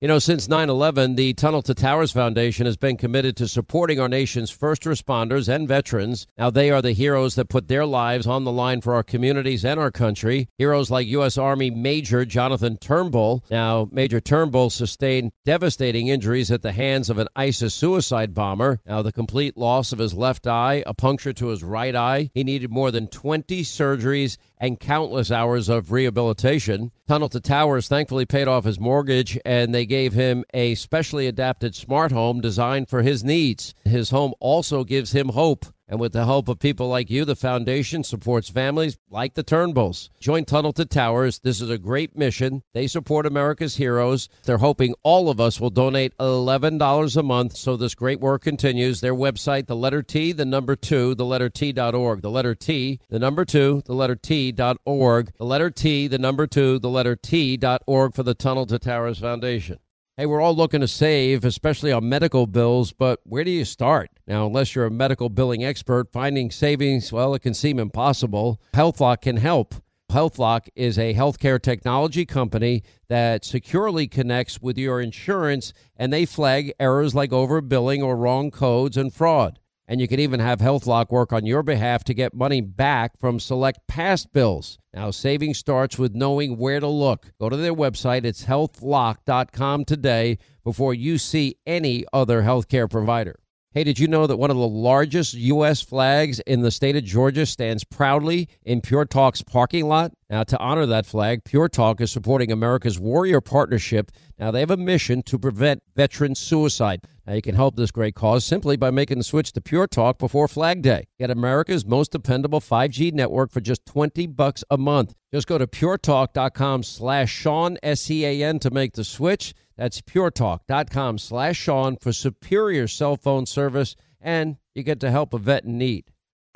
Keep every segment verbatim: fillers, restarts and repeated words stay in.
You know, since nine eleven, the Tunnel to Towers Foundation has been committed to supporting our nation's first responders and veterans. Now, they are the heroes that put their lives on the line for our communities and our country. Heroes like U S. Army Major Jonathan Turnbull. Now, Major Turnbull sustained devastating injuries at the hands of an ISIS suicide bomber. Now, the complete loss of his left eye, a puncture to his right eye. He needed more than twenty surgeries and countless hours of rehabilitation. Tunnel to Towers thankfully paid off his mortgage, and they gave him a specially adapted smart home designed for his needs. His home also gives him hope. And with the help of people like you, the foundation supports families like the Turnbulls. Join Tunnel to Towers. This is a great mission. They support America's heroes. They're hoping all of us will donate eleven dollars a month so this great work continues. Their website, the letter T, the number two, the letter T dot org. The letter T, the number two, the letter T dot org. The letter T, the number two, the letter T dot org for the Tunnel to Towers Foundation. Hey, we're all looking to save, especially on medical bills, but where do you start? Now, unless you're a medical billing expert, finding savings, well, it can seem impossible. HealthLock can help. HealthLock is a healthcare technology company that securely connects with your insurance, and they flag errors like overbilling or wrong codes and fraud. And you can even have HealthLock work on your behalf to get money back from select past bills. Now, saving starts with knowing where to look. Go to their website. It's health lock dot com today before you see any other healthcare provider. Hey, did you know that one of the largest U S flags in the state of Georgia stands proudly in Pure Talk's parking lot? Now, to honor that flag, Pure Talk is supporting America's Warrior Partnership. Now, they have a mission to prevent veteran suicide. Now, you can help this great cause simply by making the switch to Pure Talk before Flag Day. Get America's most dependable five G network for just twenty bucks a month. Just go to puretalk.com slash Sean, S E A N, to make the switch. That's puretalk.com slash Sean for superior cell phone service, and you get to help a vet in need.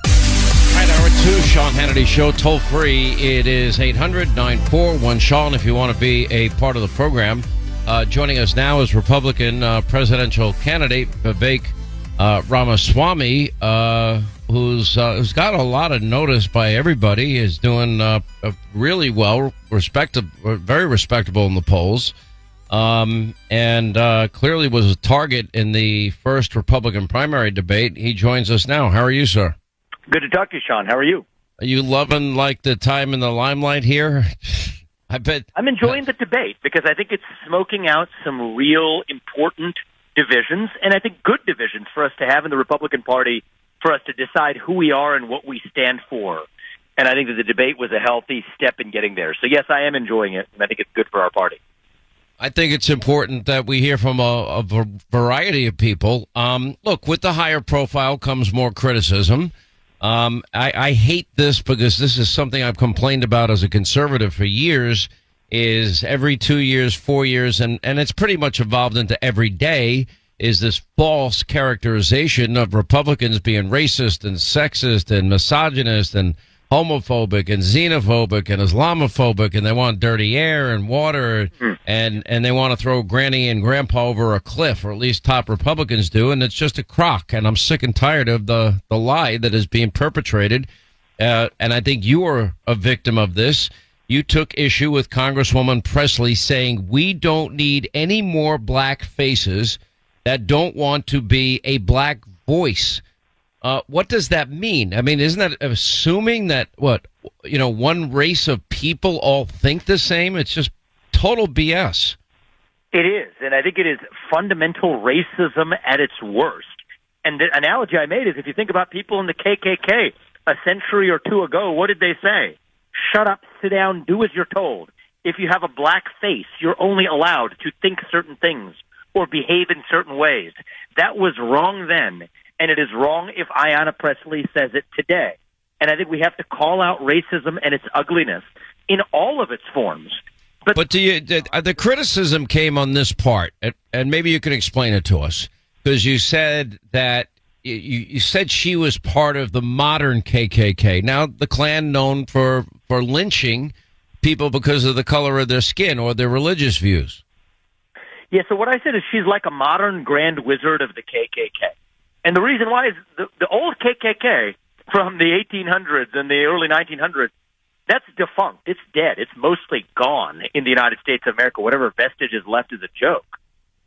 All right, hour two, Sean Hannity Show, toll free. It is eight hundred, nine four one, Sean if you want to be a part of the program. Uh, joining us now is Republican uh, presidential candidate Vivek uh, Ramaswamy, uh, who's uh, who's got a lot of notice by everybody. Is doing uh, really well, respectable, very respectable in the polls. Um, and uh, clearly was a target in the first Republican primary debate. He joins us now. How are you, sir? Good to talk to you, Sean. How are you? Are you loving, like, the time in the limelight here? I bet. I'm enjoying the debate because I think it's smoking out some real important divisions, and I think good divisions for us to have in the Republican Party for us to decide who we are and what we stand for. And I think that the debate was a healthy step in getting there. So, yes, I am enjoying it, and I think it's good for our party. I think it's important that we hear from a, a variety of people. Um, look, with the higher profile comes more criticism. Um, I, I hate this because this is something I've complained about as a conservative for years, is every two years, four years, and, and it's pretty much evolved into every day, is this false characterization of Republicans being racist and sexist and misogynist and homophobic and xenophobic and Islamophobic, and they want dirty air and water, and and they want to throw granny and grandpa over a cliff, or at least top Republicans do, and it's just a crock. And I'm sick and tired of the, the lie that is being perpetrated. Uh, and I think you are a victim of this. You took issue with Congresswoman Presley saying we don't need any more black faces that don't want to be a black voice. Uh, what does that mean? I mean, isn't that assuming that, what, you know, one race of people all think the same? It's just total B S. It is, and I think it is fundamental racism at its worst. And the analogy I made is if you think about people in the K K K a century or two ago, what did they say? Shut up, sit down, do as you're told. If you have a black face, you're only allowed to think certain things or behave in certain ways. That was wrong then. And it is wrong if Ayanna Presley says it today. And I think we have to call out racism and its ugliness in all of its forms. But, but do you, the, the criticism came on this part, and, and maybe you can explain it to us, because you said that you, you said she was part of the modern K K K. Now, the Klan known for, for lynching people because of the color of their skin or their religious views. Yeah, so what I said is she's like a modern Grand Wizard of the K K K. And the reason why is the, the old K K K from the eighteen hundreds and the early nineteen hundreds, that's defunct. It's dead. It's mostly gone in the United States of America. Whatever vestige is left is a joke.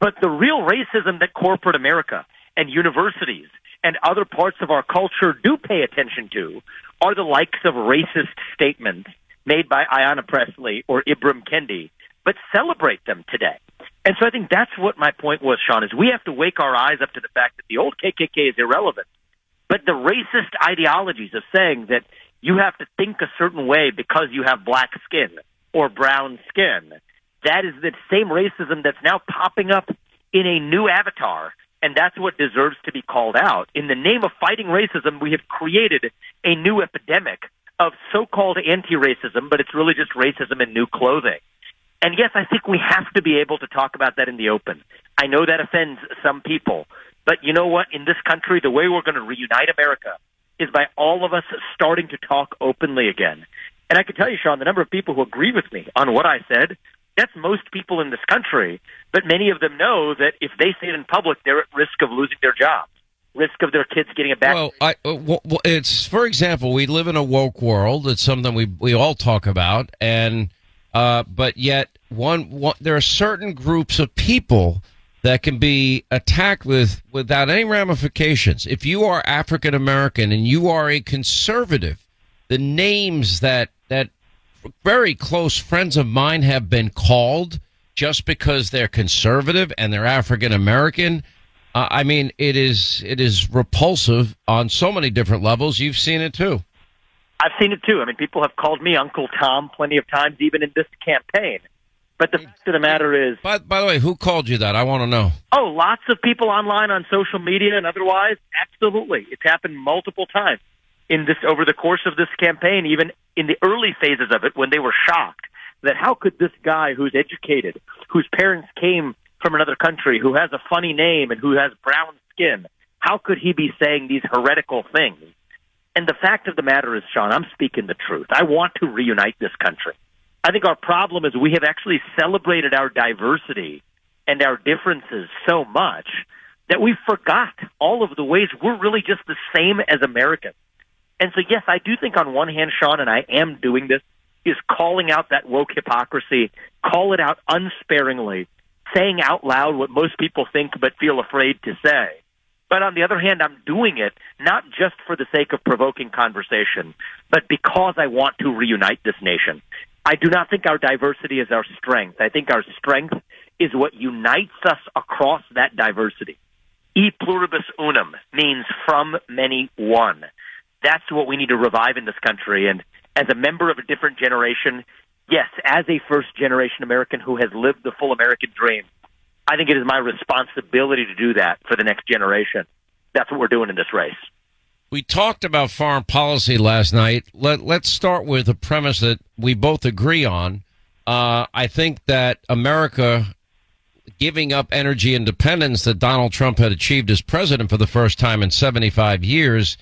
But the real racism that corporate America and universities and other parts of our culture do pay attention to are the likes of racist statements made by Ayanna Pressley or Ibram Kendi, but celebrate them today. And so I think that's what my point was, Sean, is we have to wake our eyes up to the fact that the old K K K is irrelevant. But the racist ideologies of saying that you have to think a certain way because you have black skin or brown skin, that is the same racism that's now popping up in a new avatar, and that's what deserves to be called out. In the name of fighting racism, we have created a new epidemic of so-called anti-racism, but it's really just racism in new clothing. And yes, I think we have to be able to talk about that in the open. I know that offends some people, but you know what? In this country, the way we're going to reunite America is by all of us starting to talk openly again. And I can tell you, Sean, the number of people who agree with me on what I said, that's most people in this country, but many of them know that if they say it in public, they're at risk of losing their jobs, risk of their kids getting a back. Well, I, uh, well, it's, for example, we live in a woke world. It's something we we all talk about, and uh, but yet one, one there are certain groups of people that can be attacked with without any ramifications. If you are African American and you are a conservative, the names that that very close friends of mine have been called just because they're conservative and they're African American. Uh, I mean, it is it is repulsive on so many different levels. You've seen it too. I've seen it too. I mean, people have called me Uncle Tom plenty of times, even in this campaign. But the fact of the matter is... By, by the way, who called you that? I want to know. Oh, lots of people online on social media and otherwise. Absolutely. It's happened multiple times in this over the course of this campaign, even in the early phases of it when they were shocked that how could this guy who's educated, whose parents came from another country, who has a funny name and who has brown skin, how could he be saying these heretical things? And the fact of the matter is, Sean, I'm speaking the truth. I want to reunite this country. I think our problem is we have actually celebrated our diversity and our differences so much that we forgot all of the ways we're really just the same as Americans. And so, yes, I do think on one hand, Sean, and I am doing this, is calling out that woke hypocrisy, call it out unsparingly, saying out loud what most people think but feel afraid to say. But on the other hand, I'm doing it not just for the sake of provoking conversation, but because I want to reunite this nation. I do not think our diversity is our strength. I think our strength is what unites us across that diversity. E pluribus unum means from many one. That's what we need to revive in this country. And as a member of a different generation, yes, as a first-generation American who has lived the full American dream, I think it is my responsibility to do that for the next generation. That's what we're doing in this race. We talked about foreign policy last night. Let, let's start with a premise that we both agree on. Uh, I think that America giving up energy independence that Donald Trump had achieved as president for the first time in seventy-five years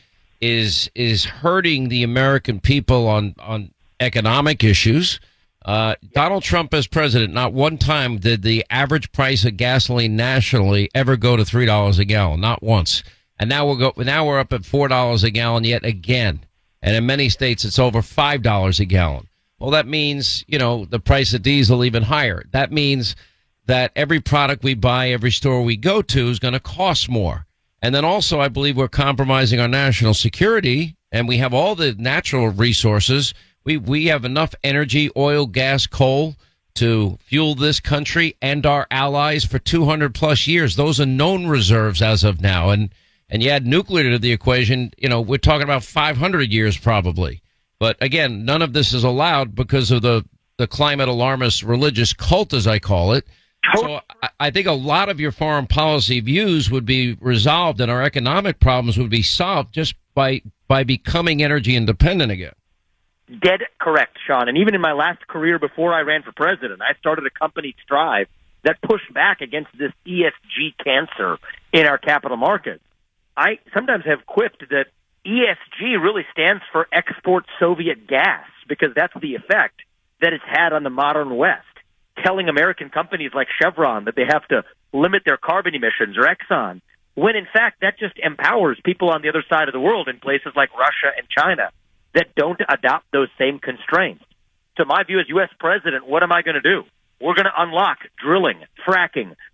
is is hurting the American people on, on economic issues. Uh, Donald Trump as president, not one time did the average price of gasoline nationally ever go to three dollars a gallon, not once. And now we'll go. Now we're up at four dollars a gallon yet again, and in many states it's over five dollars a gallon. Well, that means you know the price of diesel even higher. That means that every product we buy, every store we go to, is going to cost more. And then also, I believe we're compromising our national security, and we have all the natural resources. We we have enough energy, oil, gas, coal to fuel this country and our allies for two hundred plus years. Those are known reserves as of now, and. And you add nuclear to the equation, you know, we're talking about five hundred years probably. But again, none of this is allowed because of the, the climate alarmist religious cult, as I call it. So I, I think a lot of your foreign policy views would be resolved and our economic problems would be solved just by, by becoming energy independent again. Dead correct, Sean. And even in my last career before I ran for president, I started a company, Strive, that pushed back against this E S G cancer in our capital markets. I sometimes have quipped that E S G really stands for export Soviet gas because that's the effect that it's had on the modern West, telling American companies like Chevron that they have to limit their carbon emissions or Exxon, when in fact that just empowers people on the other side of the world in places like Russia and China that don't adopt those same constraints. So my view as U S president, what am I going to do? We're going to unlock drilling, fracking,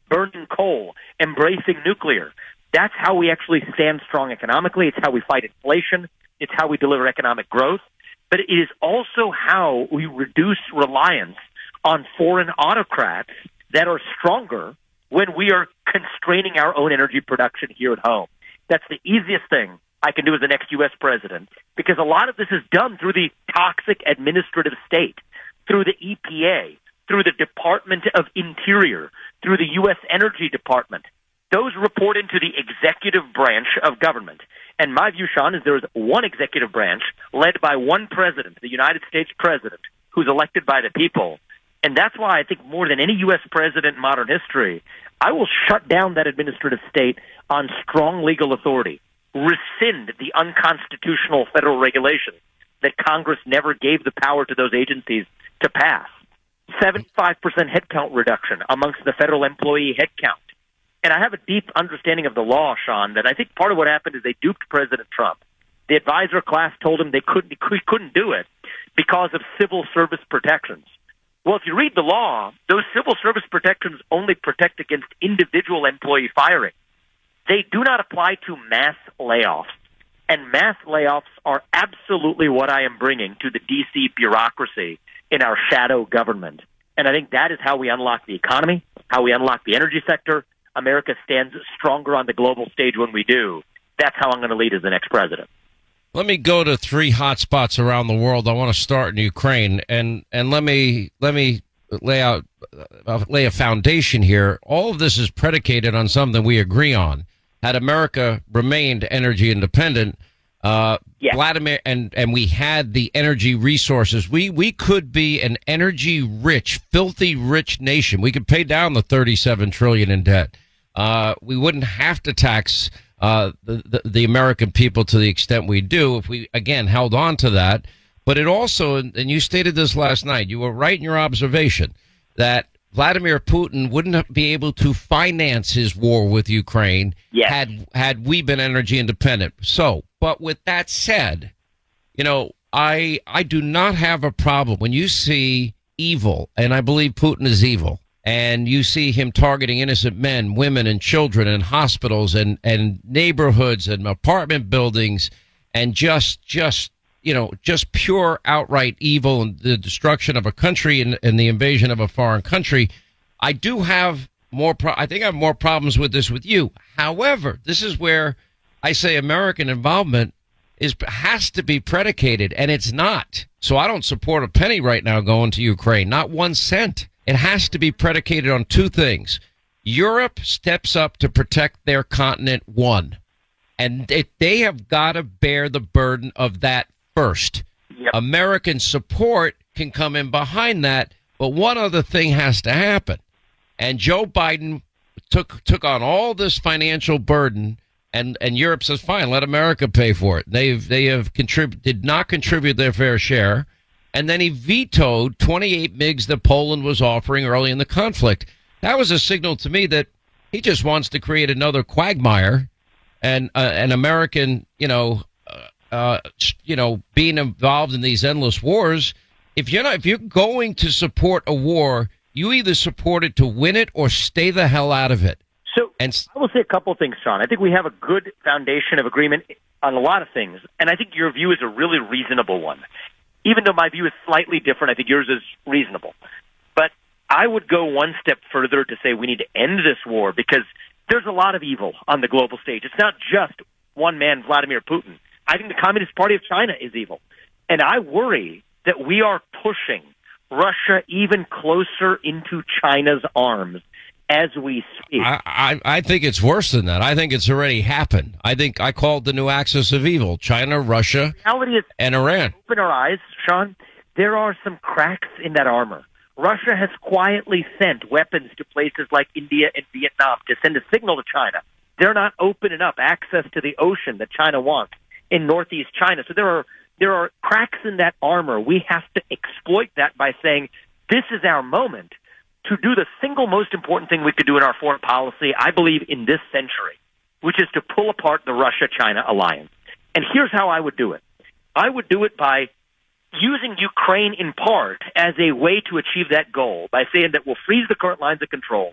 burning coal, embracing nuclear. That's how we actually stand strong economically. It's how we fight inflation. It's how we deliver economic growth. But it is also how we reduce reliance on foreign autocrats that are stronger when we are constraining our own energy production here at home. That's the easiest thing I can do as the next U S president, because a lot of this is done through the toxic administrative state, through the E P A, through the Department of Interior, through the U S Energy Department. Those report into the executive branch of government. And my view, Sean, is there is one executive branch led by one president, the United States president, who's elected by the people. And that's why I think more than any U S president in modern history, I will shut down that administrative state on strong legal authority, rescind the unconstitutional federal regulations that Congress never gave the power to those agencies to pass. seventy-five percent headcount reduction amongst the federal employee headcount. And I have a deep understanding of the law, Sean, that I think part of what happened is they duped President Trump. The advisor class told him they couldn't, he couldn't do it because of civil service protections. Well, if you read the law, those civil service protections only protect against individual employee firing. They do not apply to mass layoffs. And mass layoffs are absolutely what I am bringing to the D C bureaucracy in our shadow government. And I think that is how we unlock the economy, how we unlock the energy sector. America stands stronger on the global stage when we do. That's how I'm going to lead as the next president. Let me go to three hot spots around the world. I want to start in Ukraine, and and let me let me lay out uh, lay a foundation here. All of this is predicated on something we agree on. Had America remained energy independent, uh, yes. Vladimir, and and we had the energy resources, we we could be an energy rich, filthy rich nation. We could pay down the thirty-seven trillion in debt. Uh, we wouldn't have to tax uh, the, the, the American people to the extent we do if we, again, held on to that. But it also, and you stated this last night, you were right in your observation that Vladimir Putin wouldn't be able to finance his war with Ukraine yes. had had we been energy independent. So, but with that said, you know, I I do not have a problem when you see evil, and I believe Putin is evil, and you see him targeting innocent men, women, and children in hospitals and, and neighborhoods and apartment buildings, and just, just you know, just pure outright evil and the destruction of a country and, and the invasion of a foreign country. I do have more, pro- I think I have more problems with this with you. However, this is where I say American involvement is has to be predicated, and it's not. So I don't support a penny right now going to Ukraine, not one cent. It has to be predicated on two things. Europe steps up to protect their continent, one. And it, they have got to bear the burden of that first. Yep. American support can come in behind that, but one other thing has to happen. And Joe Biden took took on all this financial burden, and, and Europe says, fine, let America pay for it. They've they have contrib- did not contribute their fair share. And then he vetoed twenty-eight MiGs that Poland was offering early in the conflict. That was a signal to me that he just wants to create another quagmire, and uh, an American, you know, uh, uh, you know, being involved in these endless wars. If you're not, if you're going to support a war, you either support it to win it or stay the hell out of it. So and I will say a couple of things, Sean. I think we have a good foundation of agreement on a lot of things, and I think your view is a really reasonable one. Even though my view is slightly different, I think yours is reasonable. But I would go one step further to say we need to end this war because there's a lot of evil on the global stage. It's not just one man, Vladimir Putin. I think the Communist Party of China is evil. And I worry that we are pushing Russia even closer into China's arms as we speak. I, I, I think it's worse than that. I think it's already happened. I think I called the new axis of evil, China, Russia, the reality is, and Iran. Open our eyes, Sean. There are some cracks in that armor. Russia has quietly sent weapons to places like India and Vietnam to send a signal to China. They're not opening up access to the ocean that China wants in northeast China. So there are there are cracks in that armor. We have to exploit that by saying, this is our moment to do the single most important thing we could do in our foreign policy, I believe, in this century, which is to pull apart the Russia-China alliance. And here's how I would do it. I would do it by using Ukraine in part as a way to achieve that goal, by saying that we'll freeze the current lines of control,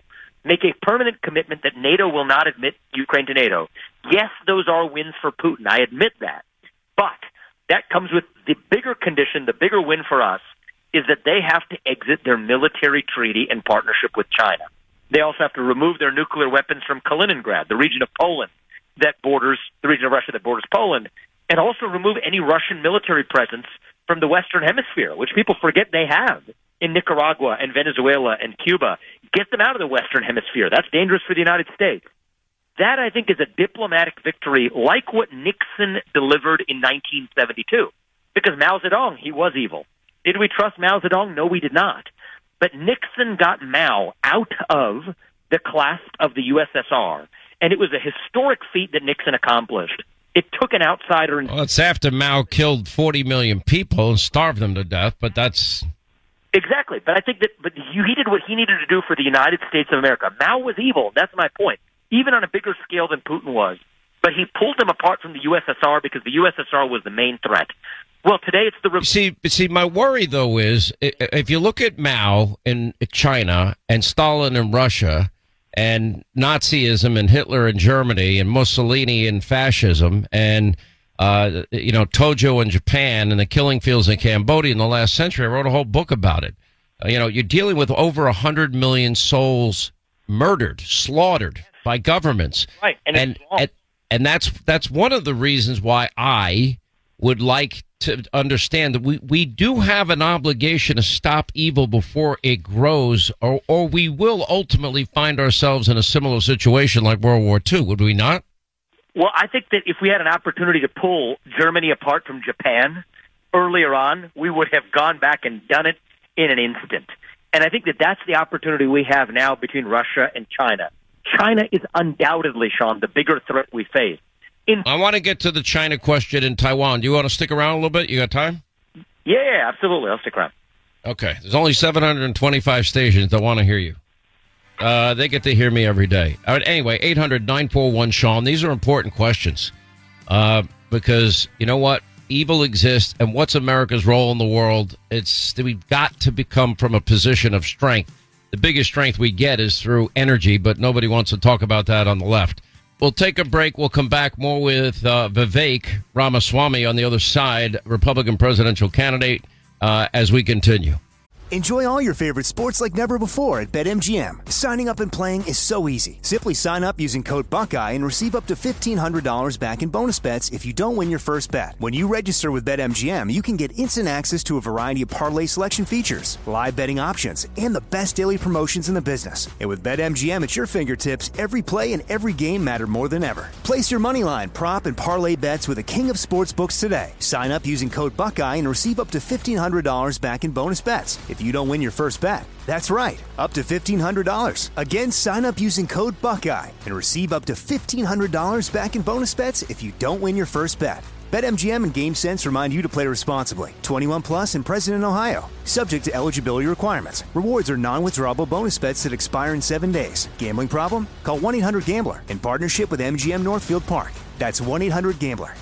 make a permanent commitment that NATO will not admit Ukraine to NATO. Yes, those are wins for Putin. I admit that. But that comes with the bigger condition, the bigger win for us, is that they have to exit their military treaty and partnership with China. They also have to remove their nuclear weapons from Kaliningrad, the region of Poland that borders, the region of Russia that borders Poland, and also remove any Russian military presence from the Western Hemisphere, which people forget they have in Nicaragua and Venezuela and Cuba. Get them out of the Western Hemisphere. That's dangerous for the United States. That, I think, is a diplomatic victory like what Nixon delivered in nineteen seventy-two. Because Mao Zedong, he was evil. Did we trust Mao Zedong? No, we did not. But Nixon got Mao out of the clasp of the U S S R, and it was a historic feat that Nixon accomplished. It took an outsider. And well, it's after Mao killed forty million people and starved them to death, but that's... Exactly. But I think that but he did what he needed to do for the United States of America. Mao was evil. That's my point. Even on a bigger scale than Putin was. But he pulled them apart from the U S S R because the U S S R was the main threat. Well, today it's the... Re- see, see, my worry, though, is if you look at Mao in China and Stalin in Russia and Nazism and Hitler in Germany and Mussolini and fascism and, uh, you know, Tojo in Japan and the killing fields in Cambodia in the last century, I wrote a whole book about it. Uh, you know, you're dealing with over one hundred million souls murdered, slaughtered by governments. Right, and and, and, and that's that's one of the reasons why I would like to understand that we, we do have an obligation to stop evil before it grows, or, or we will ultimately find ourselves in a similar situation like World War Two, would we not? Well, I think that if we had an opportunity to pull Germany apart from Japan earlier on, we would have gone back and done it in an instant. And I think that that's the opportunity we have now between Russia and China. China is undoubtedly, Sean, the bigger threat we face. In- I want to get to the China question in Taiwan. Do you want to stick around a little bit? You got time? Yeah, absolutely. I'll stick around. Okay. There's only seven hundred twenty-five stations that want to hear you. Uh, they get to hear me every day. All right, anyway, eight hundred nine four one Sean. These are important questions uh, because, you know what? Evil exists, and what's America's role in the world? It's we've got to become from a position of strength. The biggest strength we get is through energy, but nobody wants to talk about that on the left. We'll take a break. We'll come back more with uh, Vivek Ramaswamy on the other side, Republican presidential candidate, uh, as we continue. Enjoy all your favorite sports like never before at BetMGM. Signing up and playing is so easy. Simply sign up using code Buckeye and receive up to fifteen hundred dollars back in bonus bets if you don't win your first bet. When you register with BetMGM, you can get instant access to a variety of parlay selection features, live betting options, and the best daily promotions in the business. And with BetMGM at your fingertips, every play and every game matter more than ever. Place your moneyline, prop, and parlay bets with the king of sportsbooks today. Sign up using code Buckeye and receive up to fifteen hundred dollars back in bonus bets if you don't win your first bet. That's right, up to fifteen hundred dollars. Again, sign up using code Buckeye and receive up to fifteen hundred dollars back in bonus bets if you don't win your first bet. BetMGM and GameSense remind you to play responsibly. twenty-one plus and present in Ohio. Subject to eligibility requirements. Rewards are non-withdrawable bonus bets that expire in seven days. Gambling problem? Call one eight hundred gambler in partnership with M G M Northfield Park. That's one eight hundred gambler.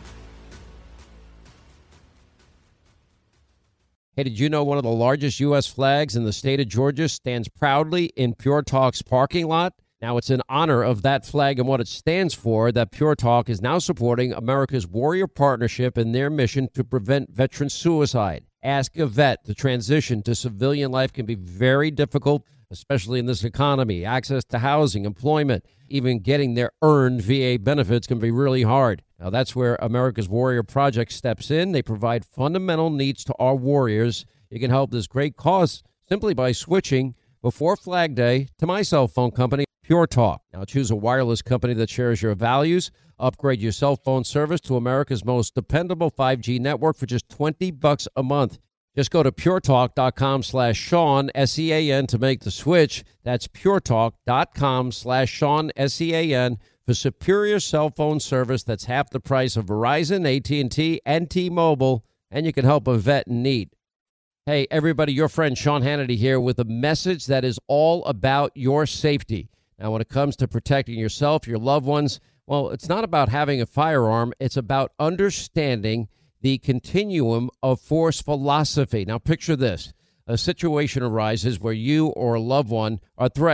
Hey, did you know one of the largest U S flags in the state of Georgia stands proudly in Pure Talk's parking lot? Now, it's in honor of that flag and what it stands for that Pure Talk is now supporting America's Warrior Partnership in their mission to prevent veteran suicide. Ask a vet. The transition to civilian life can be very difficult, especially in this economy. Access to housing, employment, even getting their earned V A benefits can be really hard. Now, that's where America's Warrior Project steps in. They provide fundamental needs to our warriors. You can help this great cause simply by switching before Flag Day to my cell phone company, Pure Talk. Now, choose a wireless company that shares your values. Upgrade your cell phone service to America's most dependable five G network for just twenty bucks a month. Just go to puretalk.com slash Sean, S E A N, to make the switch. That's puretalk.com slash Sean, S E A N, for superior cell phone service that's half the price of Verizon, A T and T, and T-Mobile, and you can help a vet in need. Hey, everybody, your friend Sean Hannity here with a message that is all about your safety. Now, when it comes to protecting yourself, your loved ones, well, it's not about having a firearm. It's about understanding the continuum of force philosophy. Now, picture this. A situation arises where you or a loved one are threatened.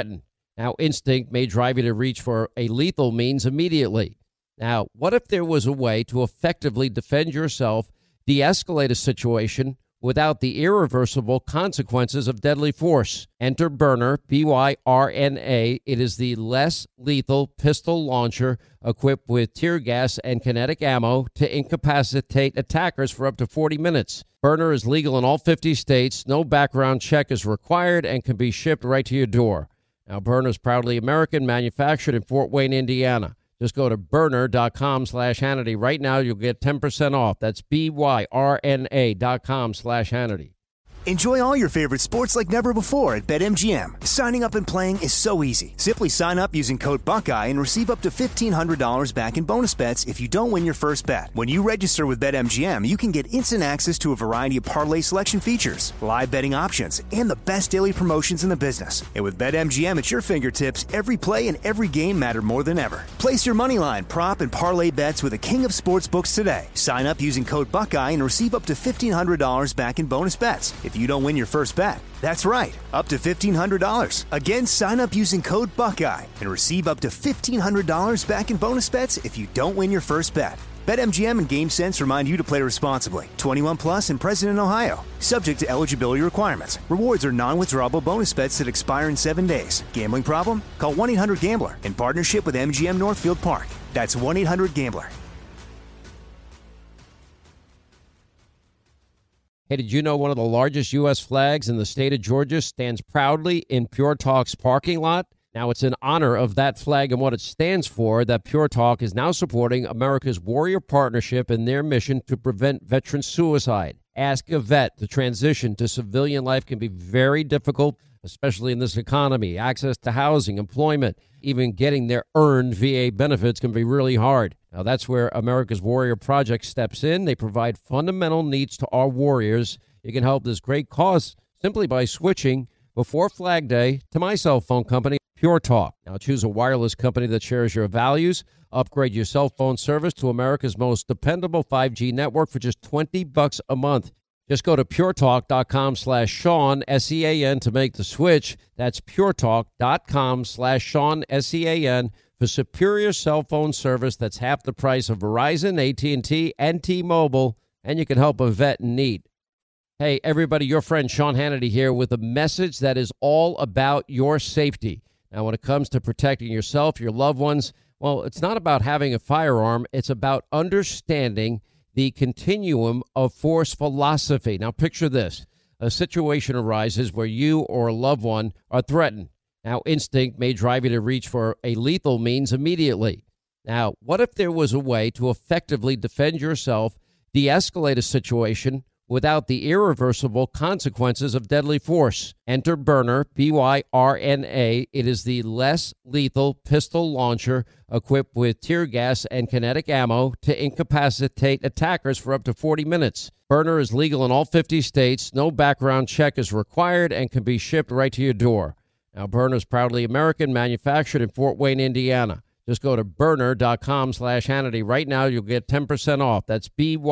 Now, instinct may drive you to reach for a lethal means immediately. Now, what if there was a way to effectively defend yourself, de-escalate a situation without the irreversible consequences of deadly force? Enter Byrna, B Y R N A. It is the less lethal pistol launcher equipped with tear gas and kinetic ammo to incapacitate attackers for up to forty minutes. Byrna is legal in all fifty states. No background check is required and can be shipped right to your door. Now, Byrna is proudly American, manufactured in Fort Wayne, Indiana. Just go to Byrna.com slash Hannity. Right now, you'll get ten percent off. That's B-Y-R-N-A dot com slash Hannity. Enjoy all your favorite sports like never before at BetMGM. Signing up and playing is so easy. Simply sign up using code Buckeye and receive up to fifteen hundred dollars back in bonus bets if you don't win your first bet. When you register with BetMGM, you can get instant access to a variety of parlay selection features, live betting options, and the best daily promotions in the business. And with BetMGM at your fingertips, every play and every game matter more than ever. Place your moneyline, prop, and parlay bets with the king of sportsbooks today. Sign up using code Buckeye and receive up to fifteen hundred dollars back in bonus bets if you don't win your first bet. That's right, up to fifteen hundred dollars. Again, sign up using code Buckeye and receive up to fifteen hundred dollars back in bonus bets if you don't win your first bet. BetMGM and GameSense remind you to play responsibly. twenty-one plus and present in Ohio. Subject to eligibility requirements. Rewards are non-withdrawable bonus bets that expire in seven days. Gambling problem? Call one eight hundred gambler in partnership with M G M Northfield Park. That's one eight hundred gambler. Hey, did you know one of the largest U S flags in the state of Georgia stands proudly in Pure Talk's parking lot? Now, it's in honor of that flag and what it stands for that Pure Talk is now supporting America's Warrior Partnership in their mission to prevent veteran suicide. Ask a vet. The transition to civilian life can be very difficult, especially in this economy. Access to housing, employment, even getting their earned V A benefits can be really hard. Now, that's where America's Warrior Project steps in. They provide fundamental needs to our warriors. You can help this great cause simply by switching before Flag Day to my cell phone company, Pure Talk. Now, choose a wireless company that shares your values. Upgrade your cell phone service to America's most dependable five G network for just twenty bucks a month. Just go to puretalk.com slash Sean, S E A N, to make the switch. That's puretalk.com slash Sean, S E A N, for superior cell phone service that's half the price of Verizon, A T and T, and T-Mobile, and you can help a vet in need. Hey, everybody, your friend Sean Hannity here with a message that is all about your safety. Now, when it comes to protecting yourself, your loved ones, well, it's not about having a firearm. It's about understanding the continuum of force philosophy. Now, picture this. A situation arises where you or a loved one are threatened. Now, instinct may drive you to reach for a lethal means immediately. Now, what if there was a way to effectively defend yourself, de-escalate a situation without the irreversible consequences of deadly force? Enter Byrna, B Y R N A. It is the less lethal pistol launcher equipped with tear gas and kinetic ammo to incapacitate attackers for up to forty minutes. Byrna is legal in all fifty states. No background check is required and can be shipped right to your door. Now, Byrna is proudly American, manufactured in Fort Wayne, Indiana. Just go to Byrna.com slash Hannity. Right now, you'll get ten percent off. That's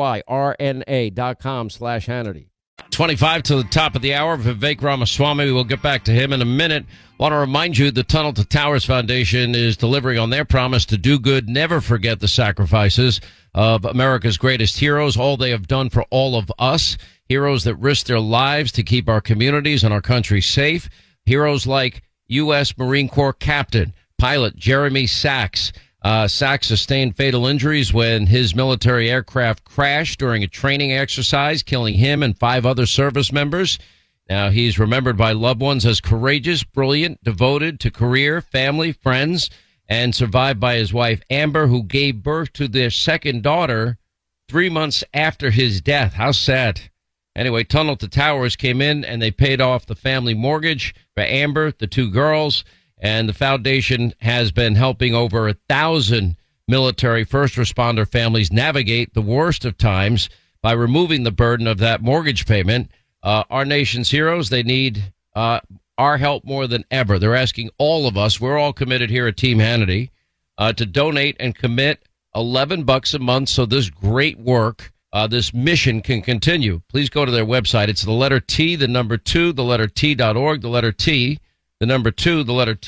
B-Y-R-N-A dot com slash Hannity. twenty-five to the top of the hour. Vivek Ramaswamy, we'll get back to him in a minute. Want to remind you, the Tunnel to Towers Foundation is delivering on their promise to do good, never forget the sacrifices of America's greatest heroes, all they have done for all of us, heroes that risk their lives to keep our communities and our country safe. Heroes like U S Marine Corps Captain, pilot Jeremy Sachs. Uh, Sachs sustained fatal injuries when his military aircraft crashed during a training exercise, killing him and five other service members. Now, he's remembered by loved ones as courageous, brilliant, devoted to career, family, friends, and survived by his wife, Amber, who gave birth to their second daughter three months after his death. How sad. Anyway, Tunnel to Towers came in and they paid off the family mortgage for Amber, the two girls, and the foundation has been helping over a thousand military first responder families navigate the worst of times by removing the burden of that mortgage payment. Uh, our nation's heroes, they need uh, our help more than ever. They're asking all of us, we're all committed here at Team Hannity, uh, to donate and commit eleven bucks a month so this great work, Uh, this mission can continue. Please go to their website. It's the letter T, the number two, the letter T dot org, the letter T, the number two, the letter T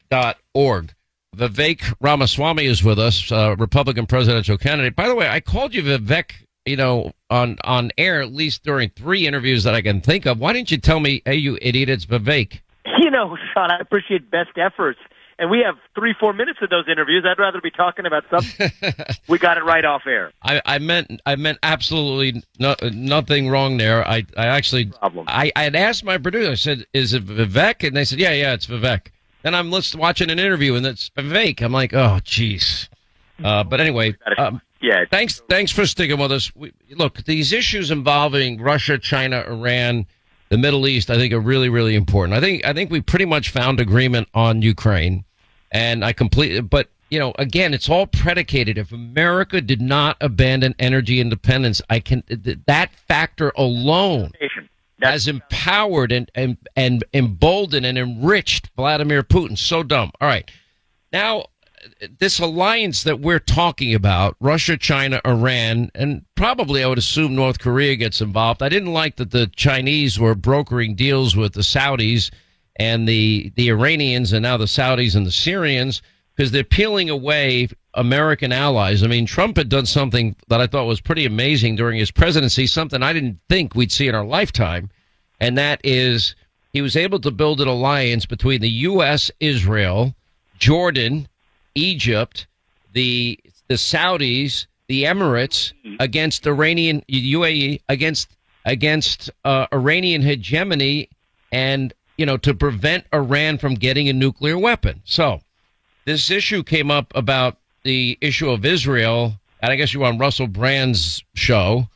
dot org. Vivek Ramaswamy is with us, uh, Republican presidential candidate. By the way, I called you Vivek, you know, on, on air at least during three interviews that I can think of. Why didn't you tell me, hey, you idiot, it's Vivek? You know, Sean, I appreciate best efforts. And we have three, four minutes of those interviews. I'd rather be talking about something. We got it right off air. I, I meant I meant absolutely no, nothing wrong there. I, I actually, Problem. I, I had asked my producer, I said, is it Vivek? And they said, yeah, yeah, it's Vivek. Then I'm listening, watching an interview, and it's Vivek. I'm like, oh, jeez. Uh, but anyway, um, yeah. thanks thanks for sticking with us. We, look, these issues involving Russia, China, Iran, the Middle East, I think are really, really important. I think I think we pretty much found agreement on Ukraine, and I completely. But you know, again, it's all predicated. If America did not abandon energy independence, I can that factor alone has empowered and, and, and emboldened and enriched Vladimir Putin. So dumb. All right. Now, this alliance that we're talking about, Russia, China, Iran, and probably I would assume North Korea gets involved. I didn't like that the Chinese were brokering deals with the Saudis and the, the Iranians and now the Saudis and the Syrians because they're peeling away American allies. I mean, Trump had done something that I thought was pretty amazing during his presidency, something I didn't think we'd see in our lifetime, and that is he was able to build an alliance between the U S, Israel, Jordan, Egypt, the the Saudis, the Emirates against Iranian U A E against against uh, Iranian hegemony, and you know to prevent Iran from getting a nuclear weapon. So this issue came up about the issue of Israel, and I guess you were on Russell Brand's show,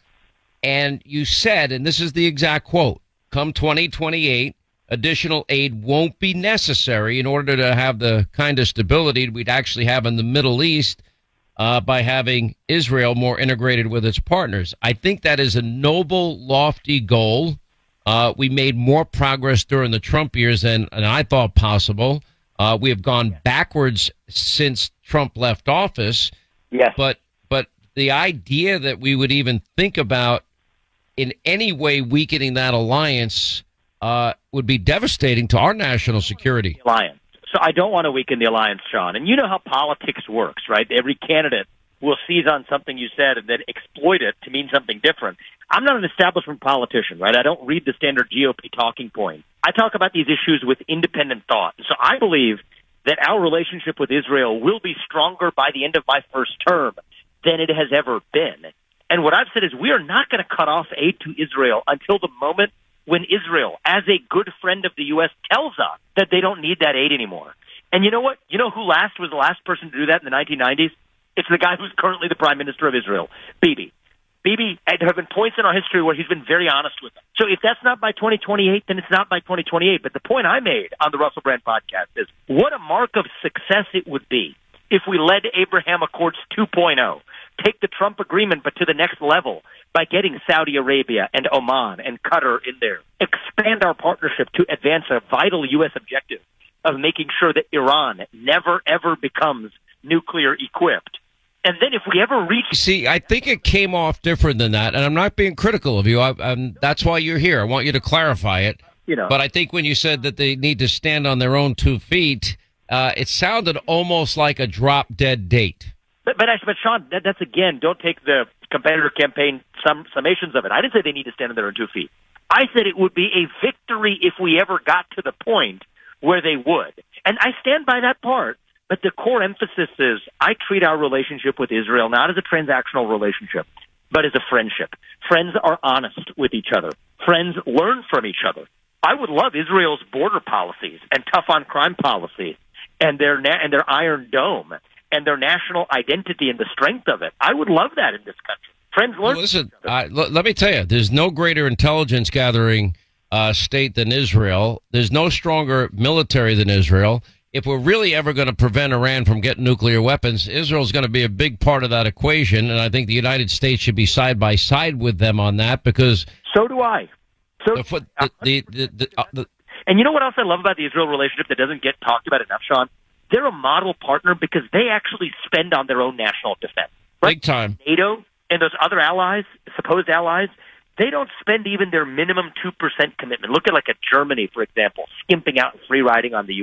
and you said, and this is the exact quote: "Come twenty twenty-eight, additional aid won't be necessary in order to have the kind of stability we'd actually have in the Middle East uh, by having Israel more integrated with its partners." I think that is a noble, lofty goal. Uh, we made more progress during the Trump years than, than I thought possible. Uh, we have gone backwards since Trump left office. Yes. But but the idea that we would even think about in any way weakening that alliance uh, would be devastating to our national security. Alliance. So I don't want to weaken the alliance, Sean. And you know how politics works, right? Every candidate will seize on something you said and then exploit it to mean something different. I'm not an establishment politician, right? I don't read the standard G O P talking point. I talk about these issues with independent thought. So I believe that our relationship with Israel will be stronger by the end of my first term than it has ever been. And what I've said is we are not going to cut off aid to Israel until the moment when Israel, as a good friend of the U S, tells us that they don't need that aid anymore. And you know what? You know who last was the last person to do that in the nineteen nineties? It's the guy who's currently the prime minister of Israel, Bibi. Bibi, there have been points in our history where he's been very honest with them. So if that's not by twenty twenty-eight, then it's not by twenty twenty-eight. But the point I made on the Russell Brand podcast is what a mark of success it would be if we led Abraham Accords two point oh, take the Trump agreement but to the next level by getting Saudi Arabia and Oman and Qatar in there, expand our partnership to advance a vital U S objective of making sure that Iran never, ever becomes nuclear equipped. And then if we ever reach... See, I think it came off different than that, and I'm not being critical of you. I, I'm, that's why you're here. I want you to clarify it. You know, but I think when you said that they need to stand on their own two feet, uh, it sounded almost like a drop-dead date. But, but, but Sean, that, that's, again, don't take the competitor campaign sum, summations of it. I didn't say they need to stand on their own two feet. I said it would be a victory if we ever got to the point where they would. And I stand by that part. But the core emphasis is I treat our relationship with Israel not as a transactional relationship, but as a friendship. Friends are honest with each other. Friends learn from each other. I would love Israel's border policies and tough on crime policy and their na- and their Iron Dome and their national identity and the strength of it. I would love that in this country. Friends learn. Well, listen, I, l- let me tell you, there's no greater intelligence gathering uh, state than Israel. There's no stronger military than Israel. If we're really ever going to prevent Iran from getting nuclear weapons, Israel's going to be a big part of that equation, and I think the United States should be side by side with them on that because so do I. So the, the, the, the, the, uh, the, and you know what else I love about the Israel relationship that doesn't get talked about enough, Sean? They're a model partner because they actually spend on their own national defense. Right? Big time. NATO and those other allies, supposed allies, they don't spend even their minimum two percent commitment. Look at like a Germany, for example, skimping out free riding on the U S.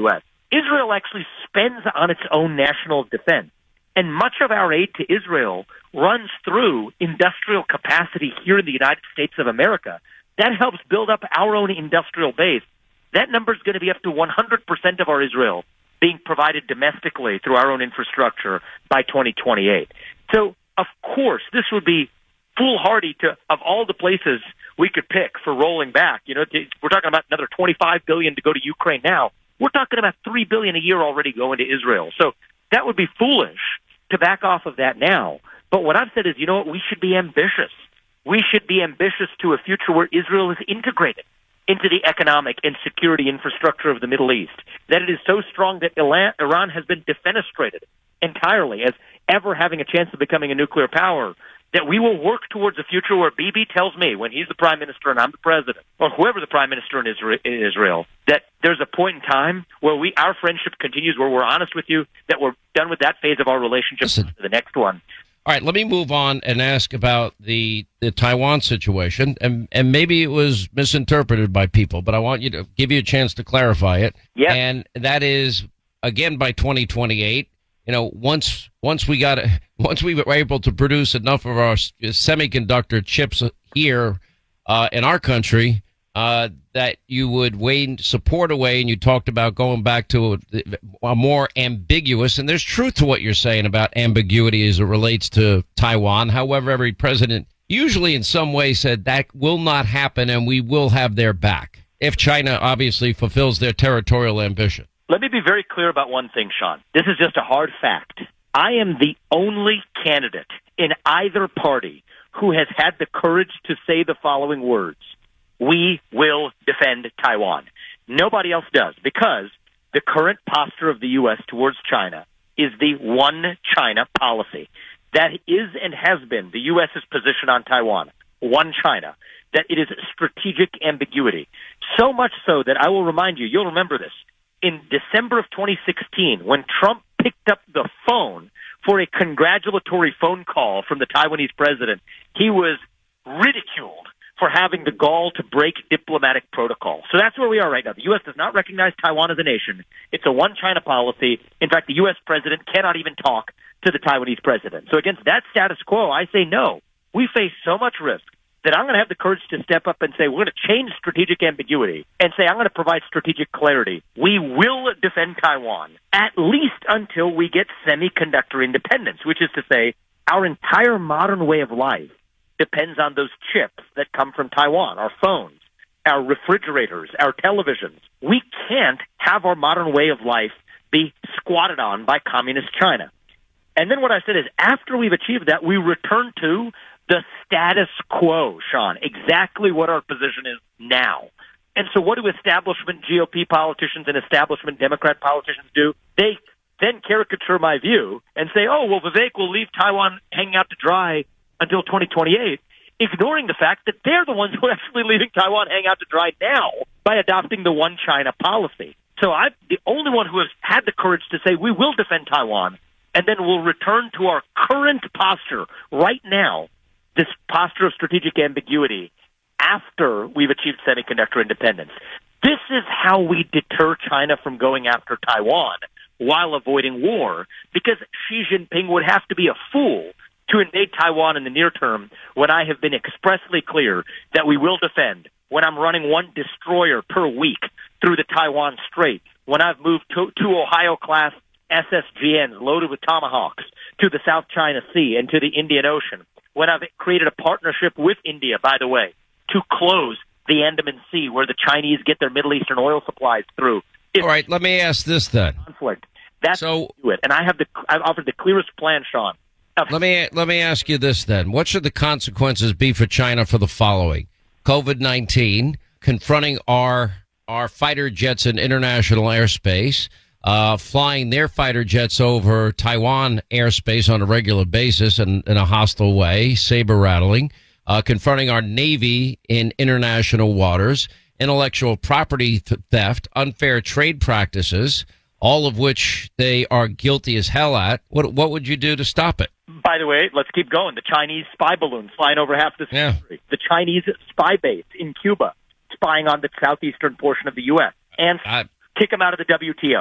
Israel actually spends on its own national defense. And much of our aid to Israel runs through industrial capacity here in the United States of America. That helps build up our own industrial base. That number is going to be up to one hundred percent of our Israel being provided domestically through our own infrastructure by twenty twenty-eight. So, of course, this would be foolhardy to, of all the places we could pick for rolling back. You know, we're talking about another twenty-five billion dollars to go to Ukraine now. We're talking about three billion dollars a year already going to Israel. So that would be foolish to back off of that now. But what I've said is, you know what, we should be ambitious. We should be ambitious to a future where Israel is integrated into the economic and security infrastructure of the Middle East, that it is so strong that Iran has been defenestrated entirely as ever having a chance of becoming a nuclear power, that we will work towards a future where Bibi tells me, when he's the prime minister and I'm the president, or whoever the prime minister in Israel, that there's a point in time where we our friendship continues, where we're honest with you, that we're done with that phase of our relationship. Listen. To the next one. All right, let me move on and ask about the, the Taiwan situation, and and maybe it was misinterpreted by people, but I want you to give you a chance to clarify it. Yeah. And that is, again, by twenty twenty-eight, you know, once once we got once we were able to produce enough of our semiconductor chips here uh, in our country, uh, that you would wane support away, and you talked about going back to a, a more ambiguous, and there's truth to what you're saying about ambiguity as it relates to Taiwan. However, every president usually in some way said that will not happen and we will have their back if China obviously fulfills their territorial ambition. Let me be very clear about one thing, Sean. This is just a hard fact. I am the only candidate in either party who has had the courage to say the following words: we will defend Taiwan. Nobody else does, because the current posture of the U S towards China is the one China policy. That is and has been the U S's position on Taiwan, one China, that it is strategic ambiguity. So much so that I will remind you, you'll remember this, in December of twenty sixteen, when Trump picked up the phone for a congratulatory phone call from the Taiwanese president, he was ridiculed for having the gall to break diplomatic protocol. So that's where we are right now. The U S does not recognize Taiwan as a nation. It's a one-China policy. In fact, the U S president cannot even talk to the Taiwanese president. So against that status quo, I say no. We face so much risk that I'm going to have the courage to step up and say we're going to change strategic ambiguity and say I'm going to provide strategic clarity. We will defend Taiwan, at least until we get semiconductor independence, which is to say our entire modern way of life depends on those chips that come from Taiwan, our phones, our refrigerators, our televisions. We can't have our modern way of life be squatted on by communist China. And then what I said is, after we've achieved that, we return to the status quo, Sean, exactly what our position is now. And so what do establishment G O P politicians and establishment Democrat politicians do? They then caricature my view and say, oh, well, Vivek will leave Taiwan hanging out to dry until twenty twenty-eight, ignoring the fact that they're the ones who are actually leaving Taiwan hang out to dry now by adopting the one China policy. So I'm the only one who has had the courage to say we will defend Taiwan, and then we'll return to our current posture right now, this posture of strategic ambiguity, after we've achieved semiconductor independence. This is how we deter China from going after Taiwan while avoiding war, because Xi Jinping would have to be a fool to invade Taiwan in the near term when I have been expressly clear that we will defend, when I'm running one destroyer per week through the Taiwan Strait, when I've moved two, two Ohio-class S S G Ns loaded with Tomahawks to the South China Sea and to the Indian Ocean, when I've created a partnership with India, by the way, to close the Andaman Sea where the Chinese get their Middle Eastern oil supplies through. If All right, let me ask this then. Conflict. That's so, do it. And I have the I've offered the clearest plan, Sean. Let me let me ask you this then. What should the consequences be for China for the following? COVID nineteen, confronting our our fighter jets in international airspace, uh, flying their fighter jets over Taiwan airspace on a regular basis and in a hostile way, saber rattling, uh, confronting our Navy in international waters, intellectual property th- theft, unfair trade practices, all of which they are guilty as hell at. What what would you do to stop it? By the way, let's keep going. The Chinese spy balloons flying over half this yeah. country. The Chinese spy base in Cuba spying on the southeastern portion of the U S And I, kick them out of the W T O.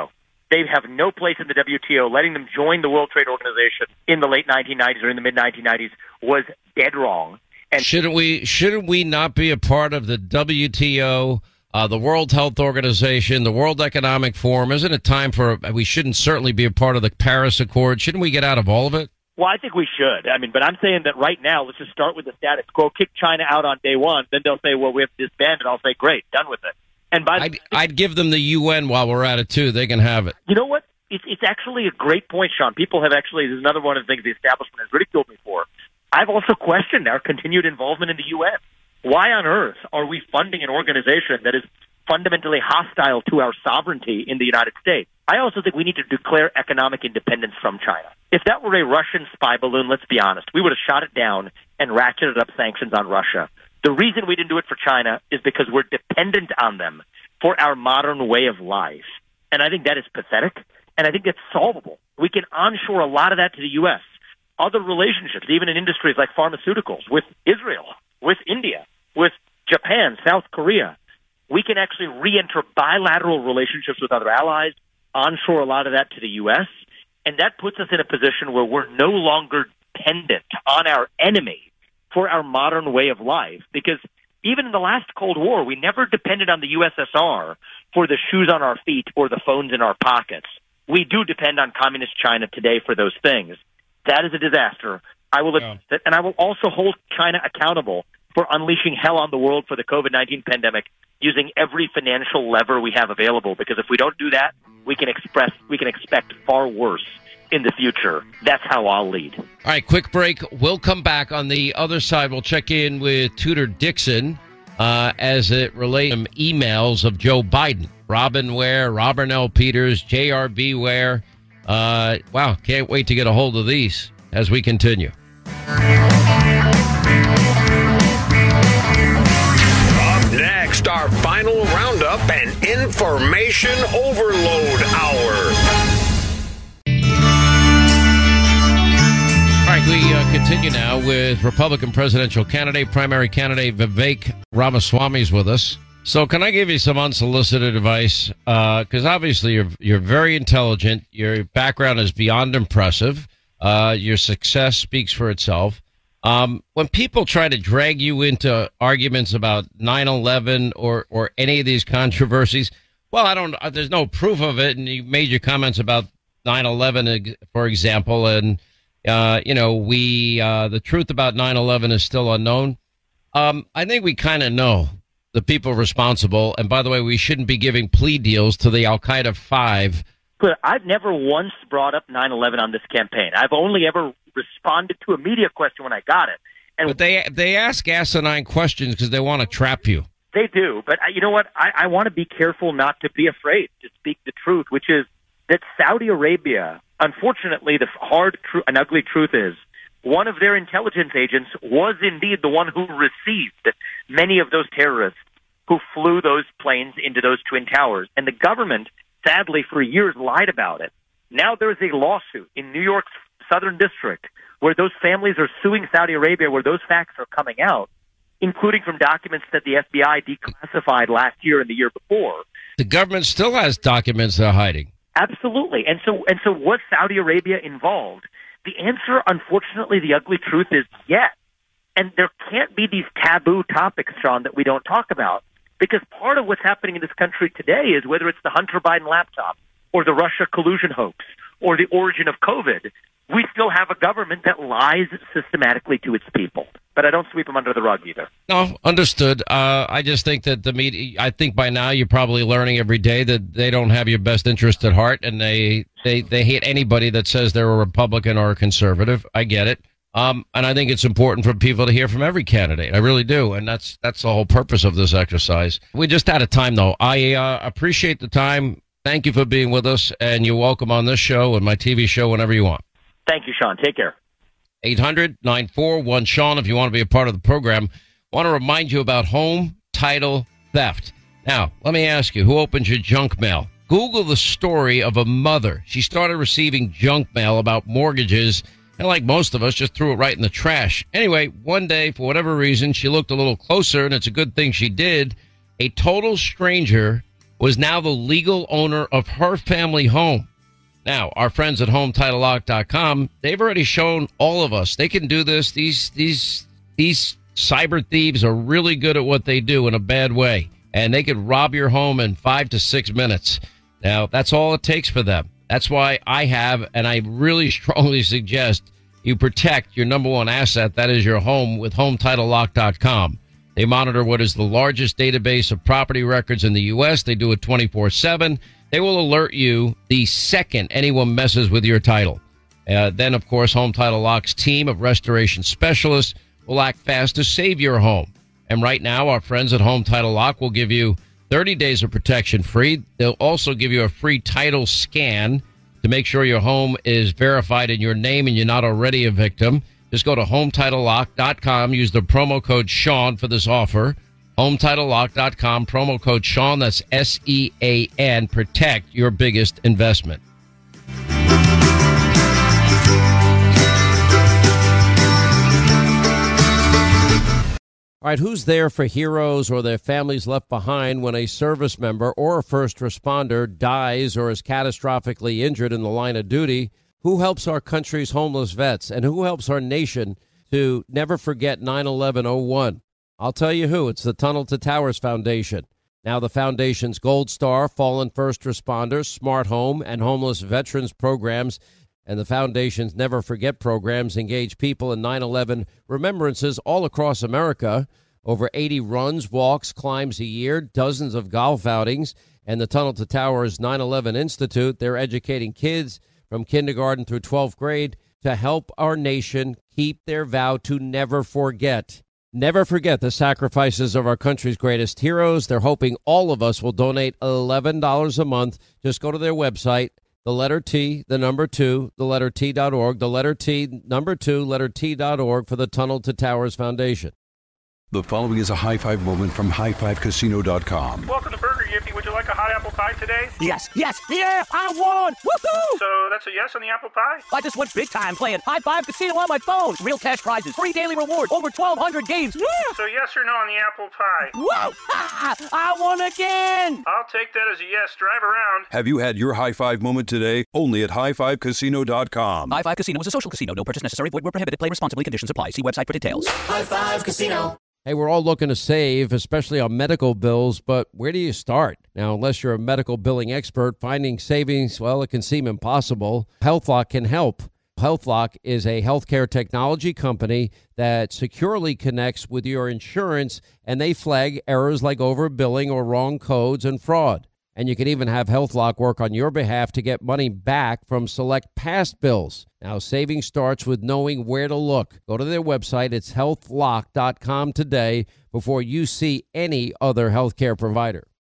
They have no place in the W T O. Letting them join the World Trade Organization in the late nineteen nineties or in the mid nineteen nineties was dead wrong. And shouldn't we shouldn't we not be a part of the W T O, uh, the World Health Organization, the World Economic Forum? Isn't it time for we shouldn't certainly be a part of the Paris Accord? Shouldn't we get out of all of it? Well, I think we should. I mean, but I'm saying that right now, let's just start with the status quo. Kick China out on day one. Then they'll say, well, we have to disband it. I'll say, great, done with it. And by the- I'd, I'd give them the U N while we're at it, too. They can have it. You know what? It's, it's actually a great point, Sean. People have actually, this is another one of the things the establishment has ridiculed me for. I've also questioned our continued involvement in the U N. Why on earth are we funding an organization that is fundamentally hostile to our sovereignty in the United States? I also think we need to declare economic independence from China. If that were a Russian spy balloon, let's be honest, we would have shot it down and ratcheted up sanctions on Russia. The reason we didn't do it for China is because we're dependent on them for our modern way of life. And I think that is pathetic, and I think it's solvable. We can onshore a lot of that to the U S. Other relationships, even in industries like pharmaceuticals, with Israel, with India, with Japan, South Korea. We can actually re-enter bilateral relationships with other allies, onshore a lot of that to the U S, and that puts us in a position where we're no longer dependent on our enemy for our modern way of life. Because even in the last Cold War, we never depended on the U S S R for the shoes on our feet or the phones in our pockets. We do depend on communist China today for those things. That is a disaster. I will admit that, and I will also hold China accountable for unleashing hell on the world for the COVID nineteen pandemic using every financial lever we have available, because if we don't do that, we can express we can expect far worse in the future. That's how I'll lead. All right, quick break. We'll come back on the other side. We'll check in with Tudor Dixon uh, as it relates to emails of Joe Biden. Robin Ware, Robert L. Peters, J R B Ware. Uh, wow, can't wait to get a hold of these as we continue. Next, our final roundup and information overload hour. All right, we uh, continue now with Republican presidential candidate, primary candidate Vivek Ramaswamy is with us. So can I give you some unsolicited advice? Because uh, obviously you're you're very intelligent. Your background is beyond impressive. Uh, your success speaks for itself. Um, when people try to drag you into arguments about nine eleven or, or any of these controversies, well, I don't, there's no proof of it. And you made your comments about nine eleven, for example. And, uh, you know, we, uh, the truth about nine eleven is still unknown. Um, I think we kind of know the people responsible. And by the way, we shouldn't be giving plea deals to the Al-Qaeda Five. But I've never once brought up nine eleven on this campaign. I've only ever responded to a media question when I got it. And but they they ask asinine questions because they want to trap you. They do. But you know what? I, I want to be careful not to be afraid to speak the truth, which is that Saudi Arabia, unfortunately, the hard tr- and ugly truth is, one of their intelligence agents was indeed the one who received many of those terrorists who flew those planes into those Twin Towers. And the government, sadly, for years lied about it. Now there's a lawsuit in New York's Southern District where those families are suing Saudi Arabia, where those facts are coming out, including from documents that the F B I declassified last year and the year before. The government still has documents they're hiding. Absolutely. And so, and so was Saudi Arabia involved? The answer, unfortunately, the ugly truth is yes. And there can't be these taboo topics, Sean, that we don't talk about. Because part of what's happening in this country today is whether it's the Hunter Biden laptop or the Russia collusion hoax or the origin of COVID, we still have a government that lies systematically to its people. But I don't sweep them under the rug either. No, understood. Uh, I just think that the media, I think by now you're probably learning every day that they don't have your best interest at heart, and they, they, they hate anybody that says they're a Republican or a conservative. I get it. Um, and I think it's important for people to hear from every candidate. I really do. And that's that's the whole purpose of this exercise. We just out of time, though. I uh, appreciate the time. Thank you for being with us. And you're welcome on this show and my T V show whenever you want. Thank you, Sean. Take care. eight hundred nine four one Sean if you want to be a part of the program. I want to remind you about home title theft. Now, let me ask you, who opens your junk mail? Google the story of a mother. She started receiving junk mail about mortgages, and like most of us, just threw it right in the trash. Anyway, one day, for whatever reason, she looked a little closer, and it's a good thing she did. A total stranger was now the legal owner of her family home. Now, our friends at home title lock dot com, they've already shown all of us they can do this. These these these cyber thieves are really good at what they do in a bad way, and they could rob your home in five to six minutes. Now, that's all it takes for them. That's why I have, and I really strongly suggest you protect your number one asset, that is your home, with home title lock dot com. They monitor what is the largest database of property records in the U S. They do it twenty-four seven. They will alert you the second anyone messes with your title. Uh, then, of course, Home Title Lock's team of restoration specialists will act fast to save your home. And right now, our friends at Home Title Lock will give you thirty days of protection free. They'll also give you a free title scan to make sure your home is verified in your name and you're not already a victim. Just go to home title lock dot com. Use the promo code Sean for this offer. home title lock dot com, promo code Sean. That's S E A N. Protect your biggest investment. All right, who's there for heroes or their families left behind when a service member or a first responder dies or is catastrophically injured in the line of duty? Who helps our country's homeless vets, and who helps our nation to never forget nine eleven oh one? I'll tell you who. It's the Tunnel to Towers Foundation. Now the foundation's Gold Star, Fallen First Responders, Smart Home, and Homeless Veterans programs, and the foundation's Never Forget programs engage people in nine eleven remembrances all across America. Over eighty runs, walks, climbs a year, dozens of golf outings, and the Tunnel to Towers nine eleven Institute. They're educating kids from kindergarten through twelfth grade to help our nation keep their vow to never forget. Never forget the sacrifices of our country's greatest heroes. They're hoping all of us will donate eleven dollars a month. Just go to their website, the letter T, the number two, the letter T dot org, the letter T, number two, letter T dot org for the Tunnel to Towers Foundation. The following is a high five moment from high five casino dot com. Welcome to Burger Yippee. Would you like a hot apple pie today? Yes, yes, yeah, I won! Woohoo! So that's a yes on the apple pie? I just went big time playing High Five Casino on my phone. Real cash prizes, free daily rewards, over twelve hundred games. Yeah! So yes or no on the apple pie? Whoa! Ha! I won again! I'll take that as a yes. Drive around. Have you had your high five moment today? Only at high five casino dot com. High Five Casino is a social casino. No purchase necessary. Void where prohibited. Play responsibly. Conditions apply. See website for details. High Five Casino. Hey, we're all looking to save, especially on medical bills, but where do you start? Now, unless you're a medical billing expert, finding savings, well, it can seem impossible. HealthLock can help. HealthLock is a healthcare technology company that securely connects with your insurance, and they flag errors like overbilling or wrong codes and fraud. And you can even have HealthLock work on your behalf to get money back from select past bills. Now, saving starts with knowing where to look. Go to their website. It's health lock dot com today before you see any other healthcare provider.